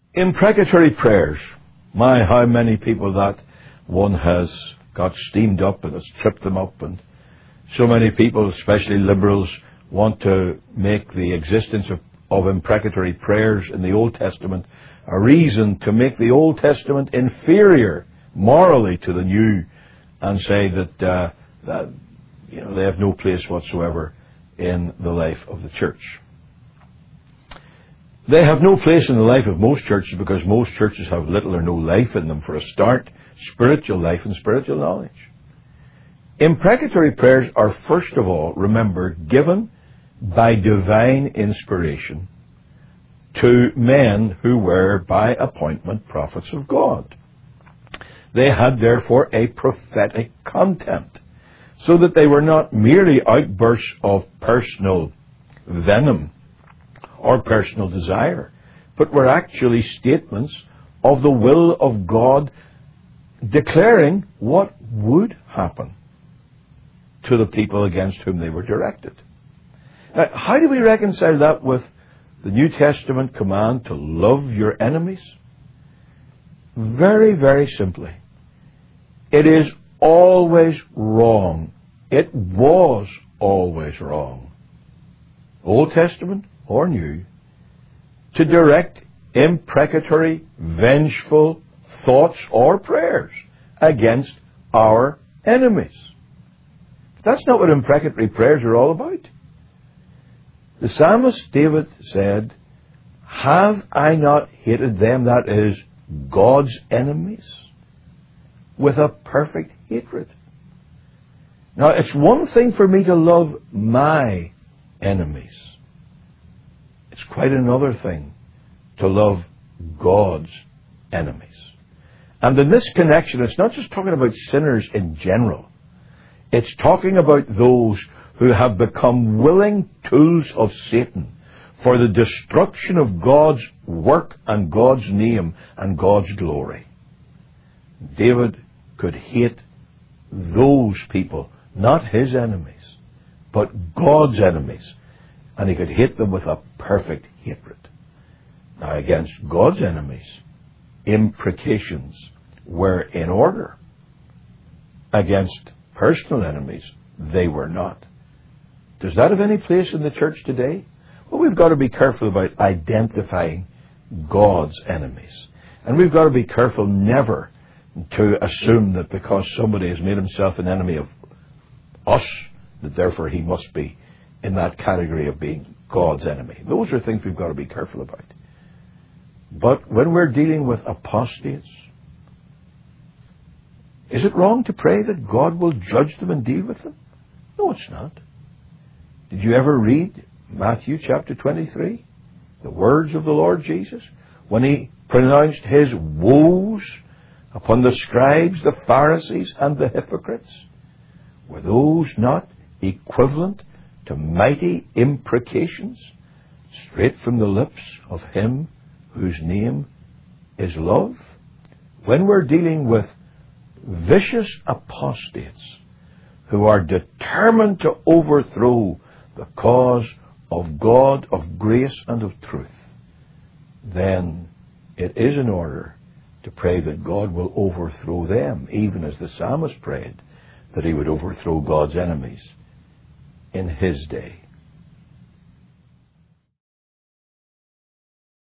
Imprecatory prayers. My, how many people that one has got steamed up and has tripped them up, and so many people, especially liberals, want to make the existence of imprecatory prayers in the Old Testament a reason to make the Old Testament inferior morally to the New, and say that they have no place whatsoever in the life of the church. They have no place in the life of most churches because most churches have little or no life in them. For a start, spiritual life and spiritual knowledge. Imprecatory prayers are, first of all, remember, given by divine inspiration to men who were, by appointment, prophets of God. They had, therefore, a prophetic content, so that they were not merely outbursts of personal venom or personal desire, but were actually statements of the will of God, declaring what would happen to the people against whom they were directed. Now, how do we reconcile that with the New Testament command to love your enemies? Very, very simply. It is always wrong. It was always wrong, Old Testament or New, to direct imprecatory, vengeful thoughts or prayers against our enemies. That's not what imprecatory prayers are all about. The psalmist David said, "Have I not hated them," that is, God's enemies, "with a perfect hatred?" Now, it's one thing for me to love my enemies. It's quite another thing to love God's enemies. And in this connection, it's not just talking about sinners in general. It's talking about those who have become willing tools of Satan for the destruction of God's work and God's name and God's glory. David could hate those people, not his enemies, but God's enemies. And he could hate them with a perfect hatred. Now, against God's enemies, imprecations were in order. Against personal enemies, they were not. Does that have any place in the church today? Well, we've got to be careful about identifying God's enemies. And we've got to be careful never to assume that because somebody has made himself an enemy of us, that therefore he must be in that category of being God's enemy. Those are things we've got to be careful about. But when we're dealing with apostates, is it wrong to pray that God will judge them and deal with them? No, it's not. Did you ever read Matthew chapter 23? The words of the Lord Jesus, when he pronounced his woes upon the scribes, the Pharisees, and the hypocrites? Were those not equivalent to mighty imprecations straight from the lips of him whose name is love? When we're dealing with vicious apostates who are determined to overthrow the cause of God, of grace and of truth, then it is in order to pray that God will overthrow them, even as the psalmist prayed that he would overthrow God's enemies in his day.